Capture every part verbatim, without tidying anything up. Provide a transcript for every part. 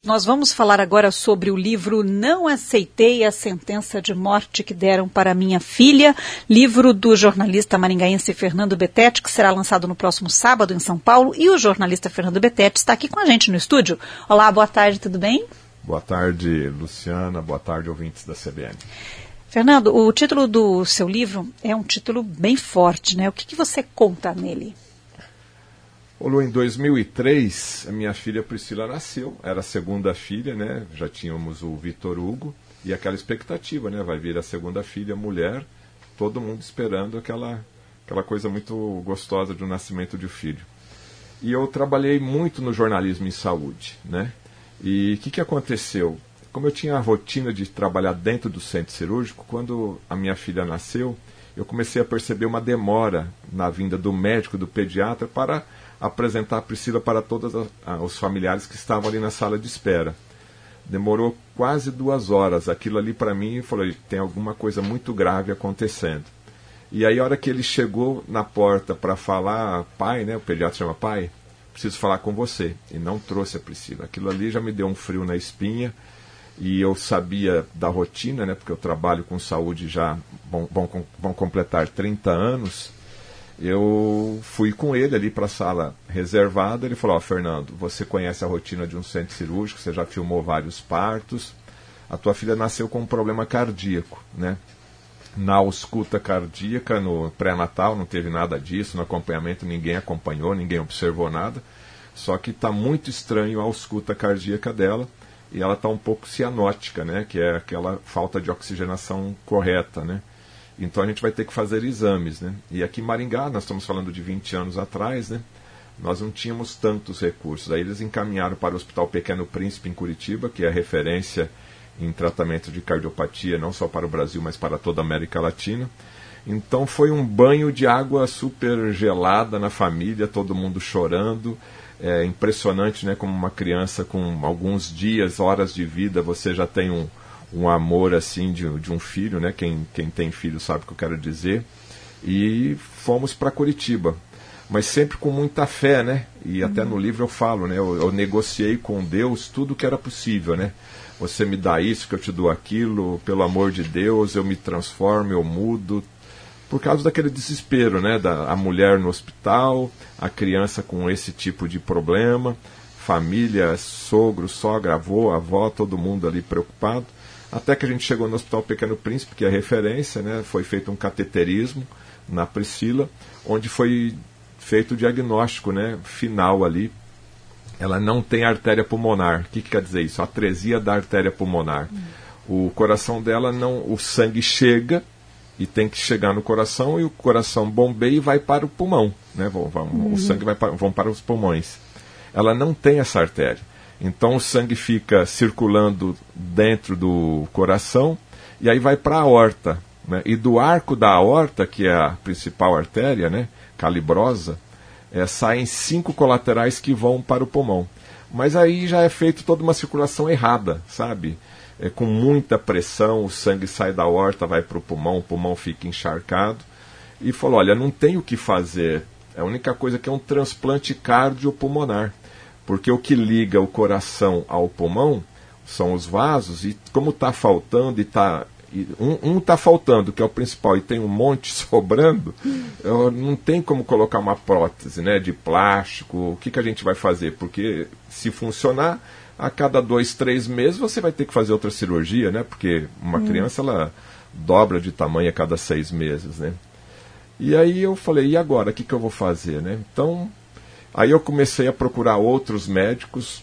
Nós vamos falar agora sobre o livro Não Aceitei a Sentença de Morte que Deram para Minha Filha, livro do jornalista maringaense Fernando Betete, que será lançado no próximo sábado em São Paulo, e o jornalista Fernando Betete está aqui com a gente no estúdio. Olá, boa tarde, tudo bem? Boa tarde, Luciana, boa tarde, ouvintes da C B N. Fernando, o título do seu livro é um título bem forte, né? O que, que você conta nele? Olô, em dois mil e três, a minha filha Priscila nasceu, era a segunda filha, né? Já tínhamos o Vitor Hugo, e aquela expectativa, né? Vai vir a segunda filha, mulher, todo mundo esperando aquela, aquela coisa muito gostosa do nascimento de um filho. E eu trabalhei muito no jornalismo em saúde, né? E o que, que aconteceu? Como eu tinha a rotina de trabalhar dentro do centro cirúrgico, quando a minha filha nasceu, eu comecei a perceber uma demora na vinda do médico, do pediatra, para apresentar a Priscila para todos os familiares que estavam ali na sala de espera. Demorou quase duas horas. Aquilo ali para mim, eu falei, tem alguma coisa muito grave acontecendo. E aí a hora que ele chegou na porta para falar, pai, né, o pediatra chama pai, preciso falar com você. E não trouxe a Priscila. Aquilo ali já me deu um frio na espinha. E eu sabia da rotina, né, porque eu trabalho com saúde já, vão, vão, vão completar trinta anos. Eu fui com ele ali para a sala reservada. Ele falou, ó, Fernando, você conhece a rotina de um centro cirúrgico, você já filmou vários partos, a tua filha nasceu com um problema cardíaco, né? Na ausculta cardíaca, no pré-natal, não teve nada disso, no acompanhamento ninguém acompanhou, ninguém observou nada, só que está muito estranho a ausculta cardíaca dela, e ela está um pouco cianótica, né? Que é aquela falta de oxigenação correta, né? Então a gente vai ter que fazer exames, né? E aqui em Maringá, nós estamos falando de vinte anos atrás, né? Nós não tínhamos tantos recursos. Aí eles encaminharam para o Hospital Pequeno Príncipe em Curitiba, que é a referência em tratamento de cardiopatia, não só para o Brasil, mas para toda a América Latina. Então foi um banho de água super gelada na família, todo mundo chorando. É impressionante, né? Como uma criança com alguns dias, horas de vida, você já tem um... um amor assim de, de um filho, né? Quem, quem tem filho sabe o que eu quero dizer. E fomos para Curitiba, mas sempre com muita fé, né? E até no livro eu falo, né? Eu, eu negociei com Deus tudo que era possível, né? Você me dá isso, que eu te dou aquilo, pelo amor de Deus, eu me transformo, eu mudo. Por causa daquele desespero, né? Da, a mulher no hospital, a criança com esse tipo de problema, família, sogro, sogra, avô, avó, todo mundo ali preocupado. Até que a gente chegou no Hospital Pequeno Príncipe, que é a referência, né? Foi feito um cateterismo na Priscila, onde foi feito o diagnóstico, né, final ali. Ela não tem artéria pulmonar. O que, que quer dizer isso? Atresia da artéria pulmonar. Hum. O coração dela, não, o sangue chega e tem que chegar no coração, e o coração bombeia e vai para o pulmão, né? Vão, vão, hum. O sangue vai para, vão para os pulmões. Ela não tem essa artéria. Então o sangue fica circulando dentro do coração e aí vai para a aorta, né? E do arco da aorta, que é a principal artéria, né, calibrosa, é, saem cinco colaterais que vão para o pulmão. Mas aí já é feita toda uma circulação errada, sabe? É, com muita pressão, o sangue sai da aorta, vai para o pulmão, o pulmão fica encharcado. E falou, olha, não tem o que fazer. A única coisa que é um transplante cardiopulmonar. Porque o que liga o coração ao pulmão são os vasos, e como está faltando, e tá, e um está faltando, que é o principal, e tem um monte sobrando, eu, não tem como colocar uma prótese, né, de plástico. O que, que a gente vai fazer? Porque se funcionar, a cada dois, três meses você vai ter que fazer outra cirurgia, né? Porque uma hum. criança, ela dobra de tamanho a cada seis meses, né? E aí eu falei, e agora? O que, que eu vou fazer, né? Então... Aí eu comecei a procurar outros médicos,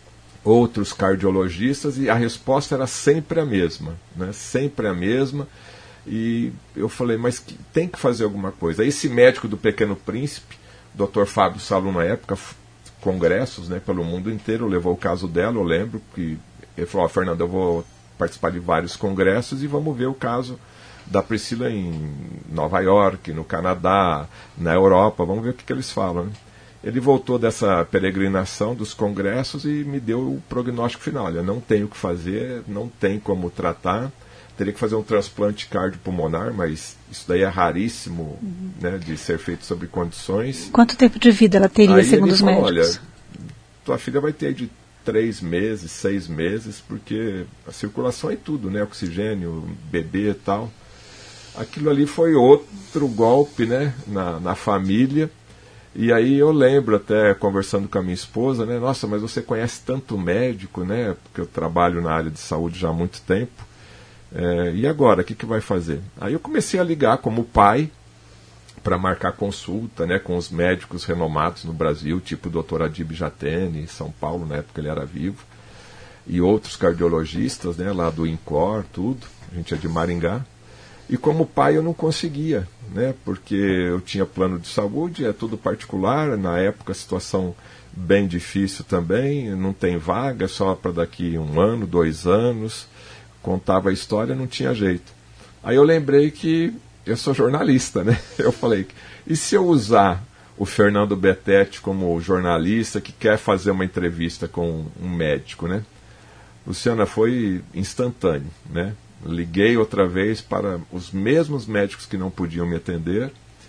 outros cardiologistas, e a resposta era sempre a mesma, né? Sempre a mesma. E eu falei, mas que, tem que fazer alguma coisa. Esse médico do Pequeno Príncipe, doutor Fábio Salum, na época, congressos, né, pelo mundo inteiro, levou o caso dela, eu lembro, que ele falou, ó, Fernando, eu vou participar de vários congressos e vamos ver o caso da Priscila em Nova York, no Canadá, na Europa, vamos ver o que, que eles falam, né? Ele voltou dessa peregrinação dos congressos e me deu o prognóstico final. Olha, não tem o que fazer, não tem como tratar, teria que fazer um transplante cardiopulmonar, mas isso daí é raríssimo, uhum, né, de ser feito sob condições. Quanto tempo de vida ela teria, aí segundo os falou, médicos? Olha, tua filha vai ter de três meses, seis meses, porque a circulação é tudo, né? Oxigênio, bebê e tal. Aquilo ali foi outro golpe, né? Na, na família. E aí eu lembro até conversando com a minha esposa, né? Nossa, mas você conhece tanto médico, né? Porque eu trabalho na área de saúde já há muito tempo. É, e agora, o que, que vai fazer? Aí eu comecei a ligar como pai para marcar consulta, né, com os médicos renomados no Brasil, tipo o doutor Adib Jatene, em São Paulo, na época ele era vivo, e outros cardiologistas, né, lá do INCOR, tudo, a gente é de Maringá. E como pai eu não conseguia, né, porque eu tinha plano de saúde, é tudo particular, na época a situação bem difícil também, não tem vaga, só para daqui um ano, dois anos, contava a história, não tinha jeito. Aí eu lembrei que eu sou jornalista, né, eu falei, e se eu usar o Fernando Betete como jornalista que quer fazer uma entrevista com um médico, né? Luciana, foi instantâneo, né? Liguei outra vez para os mesmos médicos que não podiam me atender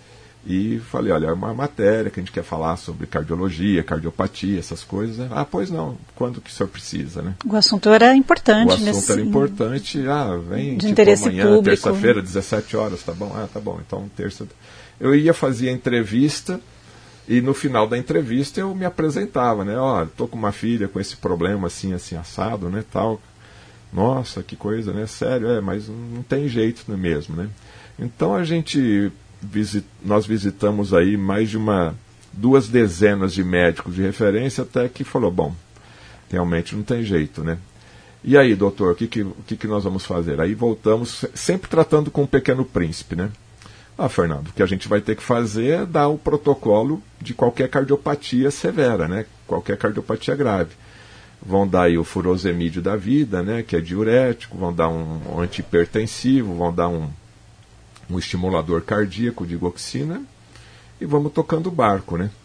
e falei, olha, é uma matéria que a gente quer falar sobre cardiologia, cardiopatia, essas coisas. Né? Ah, pois não, quando que o senhor precisa, né? O assunto era importante. O assunto nesse... era importante, ah, vem de tipo interesse amanhã, público. Terça-feira, dezessete horas, tá bom? Ah, tá bom, então terça... Eu ia fazer a entrevista e no final da entrevista eu me apresentava, né? Ó, tô com uma filha com esse problema assim, assim, assado, né, tal... Nossa, que coisa, né? Sério, é, mas não tem jeito, não é mesmo, né? Então a gente, visit, nós visitamos aí mais de uma, duas dezenas de médicos de referência até que falou, bom, realmente não tem jeito, né? E aí, doutor, o que, que, o que, que nós vamos fazer? Aí voltamos, sempre tratando com o Pequeno Príncipe, né? Ah, Fernando, o que a gente vai ter que fazer é dar o protocolo de qualquer cardiopatia severa, né? Qualquer cardiopatia grave. Vão dar aí o furosemídio da vida, né, que é diurético, vão dar um, um antihipertensivo, vão dar um, um estimulador cardíaco, digoxina, e vamos tocando o barco, né?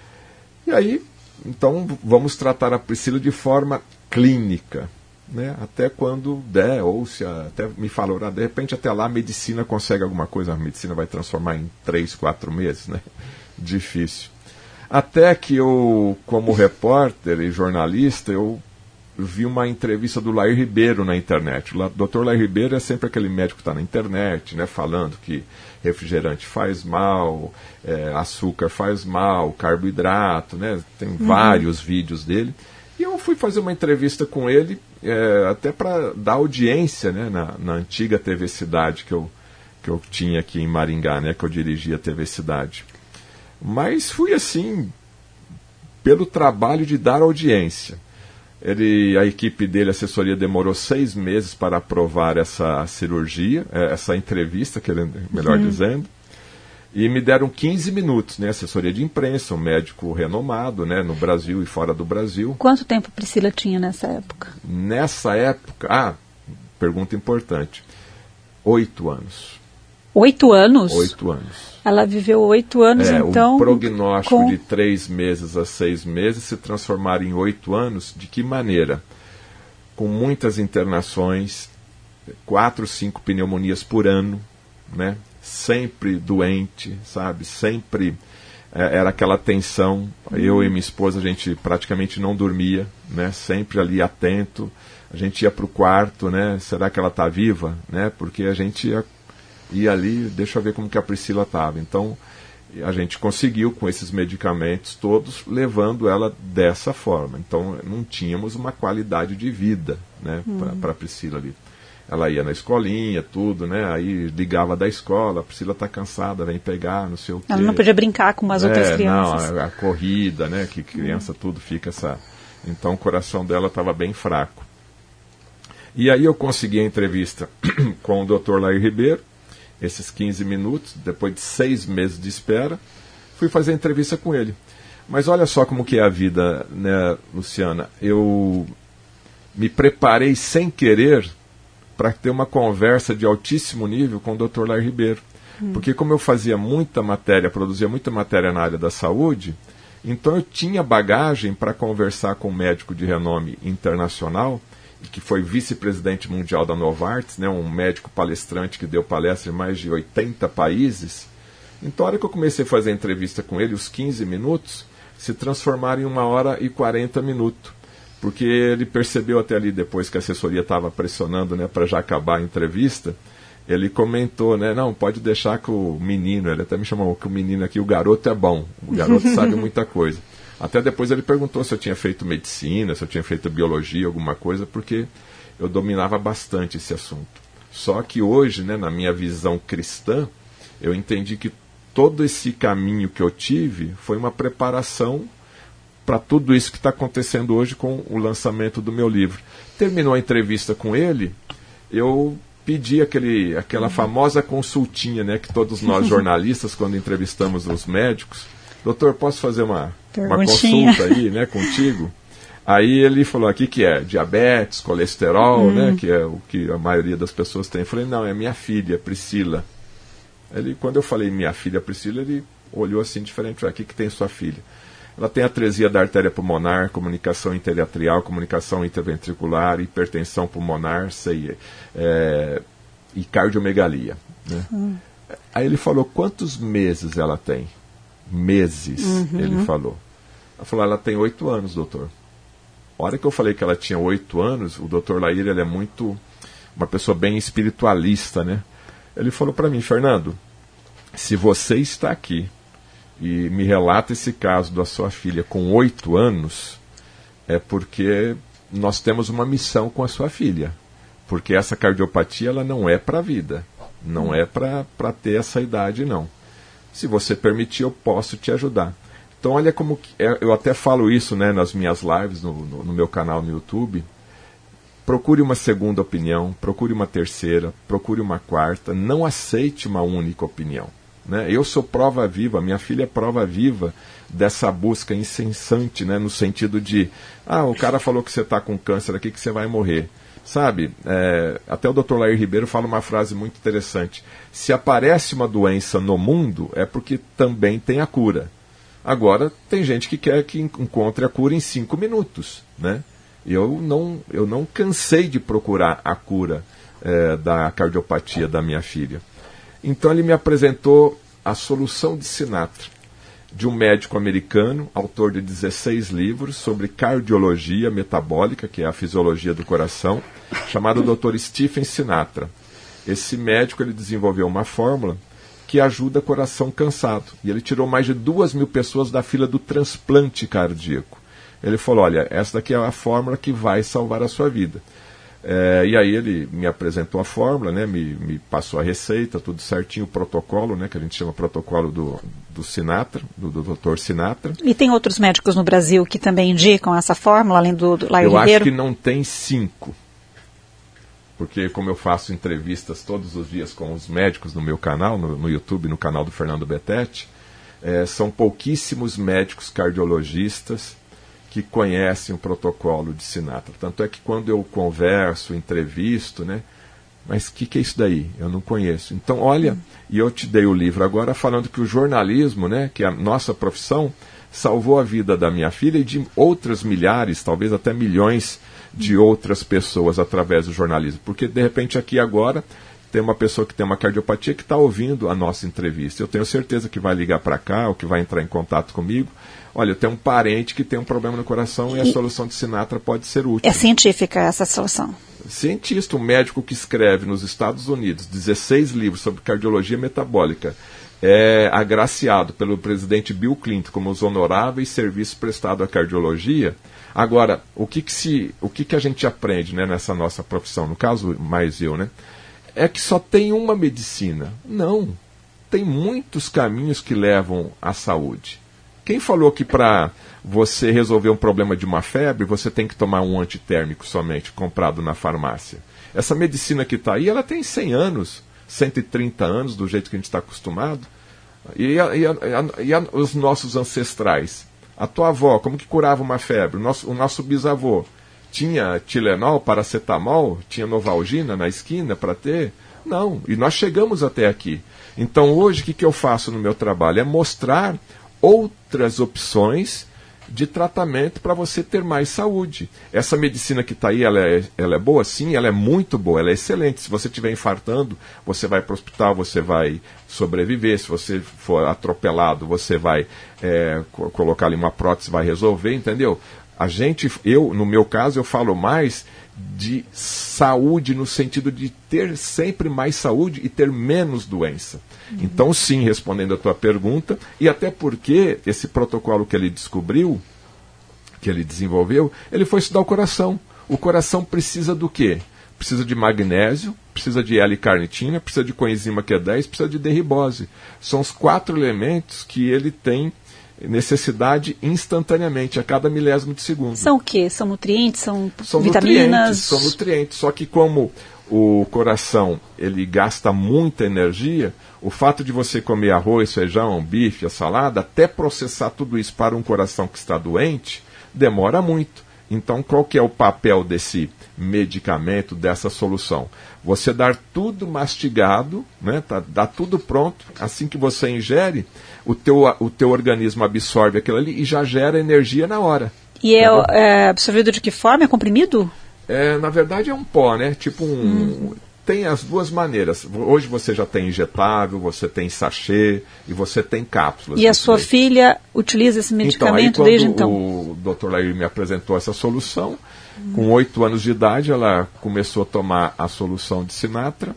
E aí, então, vamos tratar a Priscila de forma clínica, né, até quando der, ou se até me falou, de repente até lá a medicina consegue alguma coisa, a medicina vai transformar em três, quatro meses, né? Difícil. Até que eu, como repórter e jornalista, eu vi uma entrevista do Lair Ribeiro na internet. O doutor Lair Ribeiro é sempre aquele médico que está na internet, né, falando que refrigerante faz mal, é, açúcar faz mal, carboidrato, né, tem uhum. vários vídeos dele. E eu fui fazer uma entrevista com ele, é, até para dar audiência, né, na, na antiga T V Cidade que eu, que eu tinha aqui em Maringá, né, que eu dirigia a T V Cidade. Mas fui assim, pelo trabalho de dar audiência. Ele, a equipe dele, a assessoria, demorou seis meses para aprovar essa cirurgia, essa entrevista, melhor uhum. dizendo. E me deram quinze minutos, né? Assessoria de imprensa, um médico renomado, né? No Brasil e fora do Brasil. Quanto tempo a Priscila tinha nessa época? Nessa época, ah, pergunta importante, oito anos. Oito anos? Oito anos. Ela viveu oito anos, é, então... o prognóstico com... de três meses a seis meses se transformar em oito anos, de que maneira? Com muitas internações, quatro, cinco pneumonias por ano, né? Sempre doente, sabe? Sempre é, era aquela tensão. Hum. Eu e minha esposa, a gente praticamente não dormia, né? Sempre ali atento. A gente ia para o quarto, né? Será que ela está viva? Né? Porque a gente ia... E ali, deixa eu ver como que a Priscila estava. Então, a gente conseguiu, com esses medicamentos todos, levando ela dessa forma. Então, não tínhamos uma qualidade de vida, né, uhum. para a Priscila ali. Ela ia na escolinha, tudo, né, aí ligava da escola, a Priscila está cansada, vem pegar, não sei o quê. Ela não podia brincar com as é, outras crianças. Não, a, a corrida, né, que criança uhum. tudo fica essa... Então, o coração dela estava bem fraco. E aí eu consegui a entrevista com o doutor Lair Ribeiro, esses quinze minutos, depois de seis meses de espera, fui fazer a entrevista com ele. Mas olha só como que é a vida, né, Luciana? Eu me preparei sem querer para ter uma conversa de altíssimo nível com o doutor Lair Ribeiro. Hum. Porque como eu fazia muita matéria, produzia muita matéria na área da saúde, então eu tinha bagagem para conversar com um médico de renome internacional, que foi vice-presidente mundial da Novartis, né, um médico palestrante que deu palestra em mais de oitenta países. Então, a hora que eu comecei a fazer a entrevista com ele, os quinze minutos se transformaram em uma hora e quarenta minutos. porque ele percebeu até ali depois que a assessoria estava pressionando, né, para já acabar a entrevista. Ele comentou, né, não, pode deixar que o menino, ele até me chamou que o menino aqui, o garoto é bom, o garoto sabe muita coisa. Até depois ele perguntou se eu tinha feito medicina, se eu tinha feito biologia, alguma coisa, porque eu dominava bastante esse assunto. Só que hoje, né, na minha visão cristã, eu entendi que todo esse caminho que eu tive foi uma preparação para tudo isso que está acontecendo hoje com o lançamento do meu livro. Terminou a entrevista com ele, eu pedi aquele, aquela famosa consultinha, né, que todos nós jornalistas, quando entrevistamos os médicos, doutor, posso fazer uma, uma consulta aí, né, contigo? Aí ele falou, aqui que é diabetes, colesterol, hum. né, que é o que a maioria das pessoas tem. Eu falei, não, é minha filha, Priscila. Ele, quando eu falei minha filha, Priscila, ele olhou assim diferente, o que que tem sua filha? Ela tem atresia da artéria pulmonar, comunicação interatrial, comunicação interventricular, hipertensão pulmonar sei, é, e cardiomegalia. Né? Hum. Aí ele falou, quantos meses ela tem? Meses, uhum. ele falou. Ela falou, ela tem oito anos, doutor. A hora que eu falei que ela tinha oito anos, o doutor Laíra, ele é muito, uma pessoa bem espiritualista, né? Ele falou para mim, Fernando, se você está aqui e me relata esse caso da sua filha com oito anos, é porque nós temos uma missão com a sua filha. Porque essa cardiopatia ela não é para a vida. Não é para ter essa idade, não. Se você permitir, eu posso te ajudar. Então, olha como... Que é, eu até falo isso, né, nas minhas lives, no, no, no meu canal no YouTube. Procure uma segunda opinião, procure uma terceira, procure uma quarta. Não aceite uma única opinião. Né? Eu sou prova viva, minha filha é prova viva dessa busca incessante, né? No sentido de, ah, o cara falou que você está com câncer aqui, que você vai morrer. Sabe, é, até o doutor Lair Ribeiro fala uma frase muito interessante. Se aparece uma doença no mundo, é porque também tem a cura. Agora, tem gente que quer que encontre a cura em cinco minutos. Né? Eu, não, eu não cansei de procurar a cura é, da cardiopatia da minha filha. Então ele me apresentou a solução de Sinatra, de um médico americano, autor de dezesseis livros sobre cardiologia metabólica, que é a fisiologia do coração, chamado doutor Stephen Sinatra. Esse médico ele desenvolveu uma fórmula que ajuda coração cansado. E ele tirou mais de duas mil pessoas da fila do transplante cardíaco. Ele falou, olha, essa daqui é a fórmula que vai salvar a sua vida. É, e aí ele me apresentou a fórmula, né, me, me passou a receita, tudo certinho, o protocolo, né, que a gente chama protocolo do, do Sinatra, do, do doutor Sinatra. E tem outros médicos no Brasil que também indicam essa fórmula, além do, do Lair Eu Ribeiro? acho que não tem cinco. Porque como eu faço entrevistas todos os dias com os médicos no meu canal, no, no YouTube, no canal do Fernando Betete, é, são pouquíssimos médicos cardiologistas que conhecem o protocolo de Sinatra. Tanto é que quando eu converso, entrevisto, né? Mas o que, que é isso daí? Eu não conheço. Então, olha, e eu te dei o livro agora falando que o jornalismo, né, que é a nossa profissão, salvou a vida da minha filha e de outras milhares, talvez até milhões de outras pessoas através do jornalismo. Porque, de repente, aqui agora tem uma pessoa que tem uma cardiopatia que está ouvindo a nossa entrevista. Eu tenho certeza que vai ligar para cá ou que vai entrar em contato comigo. Olha, eu tenho um parente que tem um problema no coração e, e a solução de Sinatra pode ser útil. É científica essa solução? Cientista, um médico que escreve nos Estados Unidos dezesseis livros sobre cardiologia metabólica, é agraciado pelo presidente Bill Clinton como os honoráveis serviços prestados à cardiologia. Agora, o que, que, se, o que, que a gente aprende, né, nessa nossa profissão, no caso mais eu, né, é que só tem uma medicina. Não, tem muitos caminhos que levam à saúde. Quem falou que para você resolver um problema de uma febre, você tem que tomar um antitérmico somente, comprado na farmácia? Essa medicina que está aí, ela tem cem anos, cento e trinta anos, do jeito que a gente está acostumado. E, a, e, a, e a, os nossos ancestrais? A tua avó, como que curava uma febre? O nosso, o nosso bisavô tinha Tilenol, paracetamol, tinha Novalgina na esquina para ter? Não, e nós chegamos até aqui. Então hoje o que, que eu faço no meu trabalho? É mostrar outras opções de tratamento para você ter mais saúde. Essa medicina que está aí, ela é, ela é boa? Sim, ela é muito boa, ela é excelente. Se você estiver infartando, você vai para o hospital, você vai sobreviver. Se você for atropelado, você vai é, co- colocar ali uma prótese, vai resolver, entendeu? A gente, eu, no meu caso, eu falo mais de saúde no sentido de ter sempre mais saúde e ter menos doença. Uhum. Então, sim, respondendo a tua pergunta, e até porque esse protocolo que ele descobriu, que ele desenvolveu, ele foi estudar o coração. O coração precisa do quê? Precisa de magnésio, precisa de L-carnitina, precisa de coenzima Q dez, precisa de D-ribose. São os quatro elementos que ele tem necessidade instantaneamente, a cada milésimo de segundo. São o quê? São nutrientes? São, são vitaminas? Nutrientes, são nutrientes. Só que como o coração ele gasta muita energia, o fato de você comer arroz, feijão, bife, a salada, até processar tudo isso para um coração que está doente, demora muito. Então, qual que é o papel desse medicamento, dessa solução? Você dar tudo mastigado, né, tá, dá tudo pronto, assim que você ingere, o teu, o teu organismo absorve aquilo ali e já gera energia na hora. E é, é absorvido de que forma? É comprimido? É, na verdade é um pó, né? Tipo um... Hum. Tem as duas maneiras. Hoje você já tem injetável, você tem sachê e você tem cápsulas. E a sua daí. filha utiliza esse medicamento então, aí, desde então? O doutor Lair me apresentou essa solução. Hum. Com oito anos de idade, ela começou a tomar a solução de Sinatra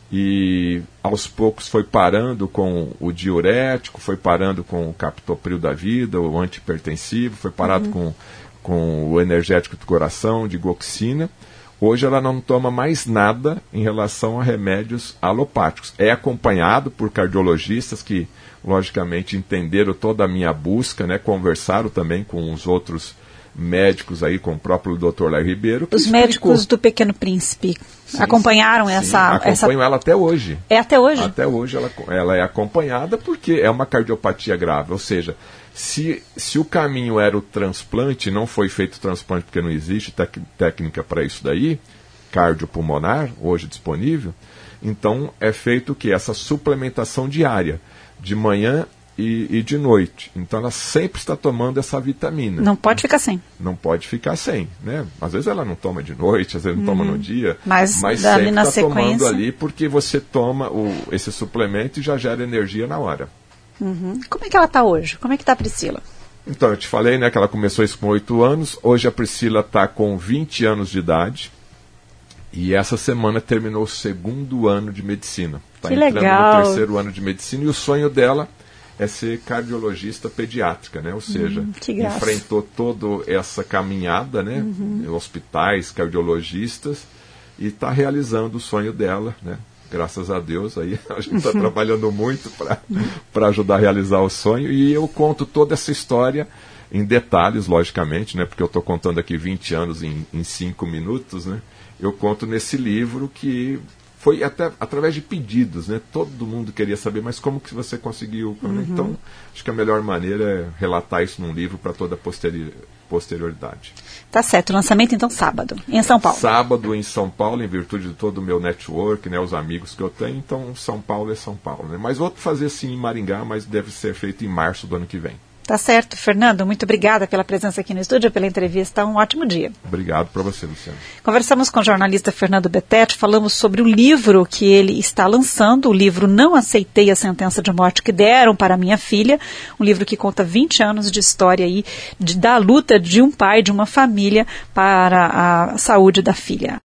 e aos poucos foi parando com o diurético, foi parando com o captopril da vida, o antihipertensivo, foi parado uhum. com, com o energético do coração, de digoxina. Hoje ela não toma mais nada em relação a remédios alopáticos. É acompanhado por cardiologistas que, logicamente, entenderam toda a minha busca, né? Conversaram também com os outros médicos aí, com o próprio doutor Lair Ribeiro. Os explicou. Médicos do Pequeno Príncipe sim, acompanharam sim, essa... Acompanham essa... ela até hoje. É até hoje? Até hoje ela, ela é acompanhada porque é uma cardiopatia grave, ou seja... Se, se o caminho era o transplante, não foi feito o transplante porque não existe tec, técnica para isso daí, cardiopulmonar, hoje disponível, então é feito o quê? Essa suplementação diária, de manhã e, e de noite. Então ela sempre está tomando essa vitamina. Não pode ficar sem. Não pode ficar sem, né? Às vezes ela não toma de noite, às vezes não hum, toma no dia, mas, mas sempre está tomando ali porque você toma o, esse suplemento e já gera energia na hora. Uhum. Como é que ela está hoje? Como é que está a Priscila? Então, eu te falei, né, que ela começou isso com oito anos. Hoje a Priscila está com vinte anos de idade. E essa semana terminou o segundo ano de medicina. Está entrando legal. no terceiro ano de medicina. E o sonho dela é ser cardiologista pediátrica, né? Ou seja, hum, enfrentou toda essa caminhada, né? Uhum. Hospitais, cardiologistas. E está realizando o sonho dela, né? Graças a Deus, aí a gente está trabalhando muito para ajudar a realizar o sonho. E eu conto toda essa história em detalhes, logicamente, né, porque eu estou contando aqui vinte anos em, em cinco minutos. Né, eu conto nesse livro que foi até através de pedidos. Né, todo mundo queria saber, mas como que você conseguiu? Uhum. Então, acho que a melhor maneira é relatar isso num livro para toda a posteri- posterioridade. Tá certo, o lançamento então sábado, em São Paulo. Sábado em São Paulo, em virtude de todo o meu network, né, os amigos que eu tenho, então São Paulo é São Paulo. Né? Mas vou fazer sim em Maringá, mas deve ser feito em março do ano que vem. Tá certo, Fernando, muito obrigada pela presença aqui no estúdio, pela entrevista, um ótimo dia. Obrigado para você, Luciano. Conversamos com o jornalista Fernando Betete, falamos sobre o livro que ele está lançando, o livro Não Aceitei a Sentença de Morte que Deram para Minha Filha, um livro que conta vinte anos de história aí, de, da luta de um pai, de uma família para a saúde da filha.